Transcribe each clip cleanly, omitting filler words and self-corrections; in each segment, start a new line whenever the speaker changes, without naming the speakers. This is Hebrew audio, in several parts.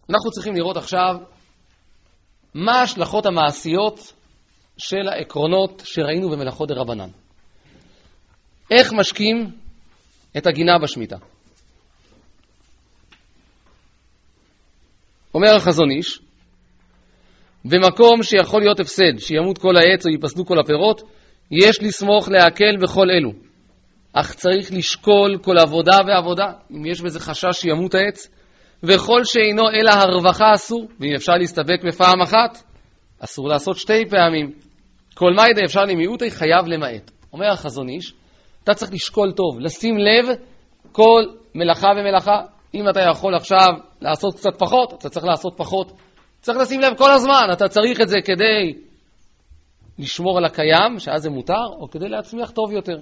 אנחנו צריכים לראות עכשיו מה ההשלכות המעשיות של העקרונות שראינו במלאכות דרבנן. איך משקים את הגינה בשמיטה. אומר החזון איש, במקום שיכול להיות הפסד, שימות כל העץ או ייפסלו כל הפירות, יש לסמוך להקל בכל אלו. אך צריך לשקול כל עבודה ועבודה, אם יש בזה חשש שימות העץ, וכל שאינו אלא הרווחה אסור, ואם אפשר להסתפק בפעם אחת, אסור לעשות 2 פעמים. כל מיידה אפשר למיעוטי חייב למעט. אומר החזון איש, אתה צריך לשקול טוב, לשים לב כל מלאכה ומלאכה. אם אתה יכול עכשיו לעשות קצת פחות, אתה צריך לעשות פחות. צריך לשים לב כל הזמן, אתה צריך את זה כדי לשמור על הקיים, שאז זה מותר, או כדי להצמיח טוב יותר.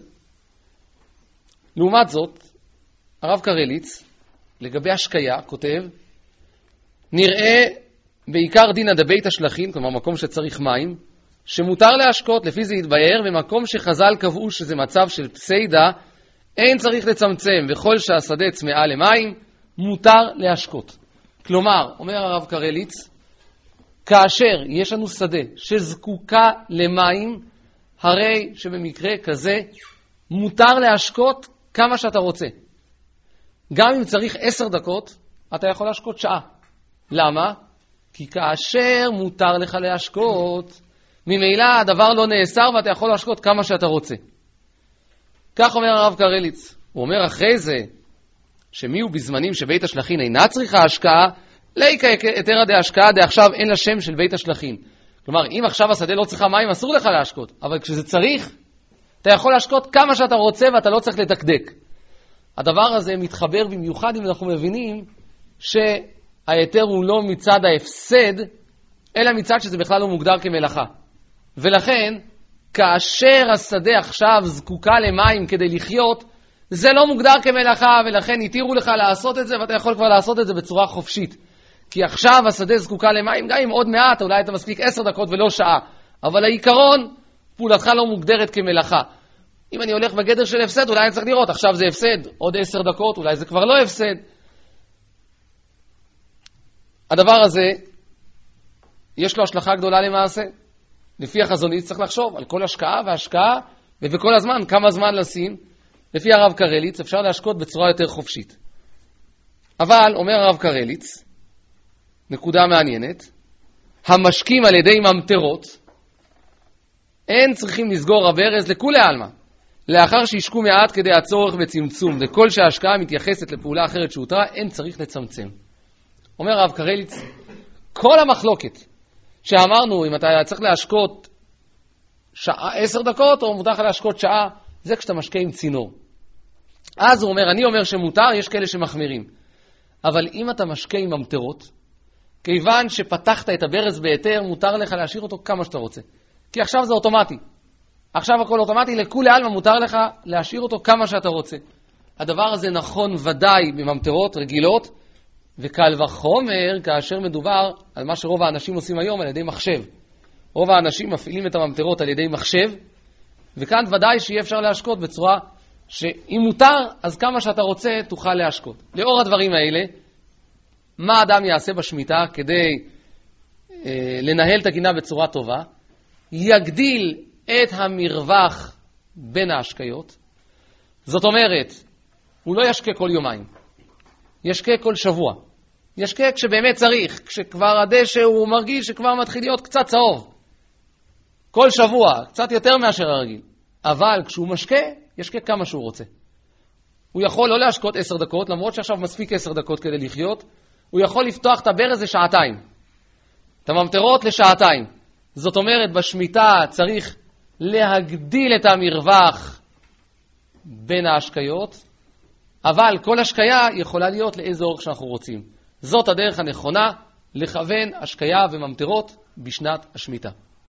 לעומת זאת, הרב קרליץ, לגבי השקיה, כותב, נראה בעיקר דינא דבית השלכין, כלומר מקום שצריך מים, שמותר להשקות, לפי זה יתבהר, במקום שחז"ל קבעו שזה מצב של פסיידה, אין צריך לצמצם, וכל שהשדה צמאה למים, מותר להשקות. כלומר, אומר הרב קרליץ, כאשר יש לנו שדה שזקוקה למים, הרי שבמקרה כזה מותר להשקות כמה שאתה רוצה. גם אם צריך 10 דקות, אתה יכול להשקות שעה. למה? כי כאשר מותר לך להשקות, ממילא הדבר לא נאסר ואתה יכול להשקות כמה שאתה רוצה. כך אומר הרב קרליץ. הוא אומר אחרי זה, שמי הוא בזמנים שבית השלכין אינה צריכה השקעה, ליקה יתרה דהשקעה דעכשיו אין לה שם של בית השלכין. כלומר, אם עכשיו השדה לא צריכה מים, אסור לך להשקות. אבל כשזה צריך, אתה יכול להשקות כמה שאתה רוצה ואתה לא צריך לדקדק. הדבר הזה מתחבר במיוחד אם אנחנו מבינים שהיתר הוא לא מצד ההפסד, אלא מצד שזה בכלל לא מוגדר כמלאכה. ולכן, כאשר השדה עכשיו זקוקה למים כדי לחיות, זה לא מוגדר כמלאכה, ולכן יתירו לך לעשות את זה, ואתה יכול כבר לעשות את זה בצורה חופשית. כי עכשיו השדה זקוקה למים, גם אם עוד מעט, אולי אתה מספיק 10 דקות ולא שעה. אבל העיקרון, פעולתך לא מוגדרת כמלאכה. אם אני הולך בגדר של הפסד, אולי אני צריך לראות, עכשיו זה הפסד, עוד 10 דקות, אולי זה כבר לא הפסד. הדבר הזה, יש לו השלכה גדולה למעשה. לפי החזון איש צריך לחשוב על כל השקעה והשקעה, ובכל הזמן, כמה זמן לשים. לפי הרב קרליץ, אפשר להשקות בצורה יותר חופשית. אבל, אומר הרב קרליץ, נקודה מעניינת, המשקים על ידי ממטרות, אין צריכים לסגור הברז לכולי עלמא, לאחר שישקו מעט כדי הצורך וצמצום, וכל שההשקעה מתייחסת לפעולה אחרת שהותרה, אין צריך לצמצם. אומר הרב קרליץ, כל המחלוקת שאמרנו, אם אתה צריך להשקות 10 דקות, או מותר לך להשקות שעה, זה כשאתה משקה עם צינור. אז הוא אומר, אני אומר שמותר, יש כאלה שמחמירים. אבל אם אתה משקה עם ממטרות, כיוון שפתחת את הברז בהיתר, מותר לך להשאיר אותו כמה שאתה רוצה. כי עכשיו זה אוטומטי. עכשיו הכל אוטומטי, לכולי עלמא מותר לך להשאיר אותו כמה שאתה רוצה. הדבר הזה נכון ודאי בממטרות רגילות, וקל וחומר כאשר מדובר על מה שרוב האנשים עושים היום על ידי מחשב. רוב האנשים מפעילים את הממטרות על ידי מחשב, וכאן ודאי שיהיה אפשר להשקות בצורה שאם מותר, אז כמה שאתה רוצה תוכל להשקות. לאור הדברים האלה, מה אדם יעשה בשמיטה כדי לנהל את הגינה בצורה טובה? יגדיל את המרווח בין ההשקיות. זאת אומרת, הוא לא ישקה כל יומיים. ישקה כל שבוע. ישקה כשבאמת צריך, כשכבר הדשא הוא מרגיש שכבר מתחיל להיות קצת צהוב. כל שבוע, קצת יותר מאשר הרגיל. אבל כשהוא משקה, ישקה כמה שהוא רוצה. הוא יכול לא להשקות 10 דקות, למרות שעכשיו מספיק 10 דקות כדי לחיות. הוא יכול לפתוח את הברז לשעתיים. את הממטרות לשעתיים. זאת אומרת, בשמיטה צריך להגדיל את המרווח בין ההשקיות, אבל כל השקיה יכולה להיות לאיזה אורך שאנחנו רוצים. זאת הדרך הנכונה לכוון השקיה וממטרות בשנת השמיטה.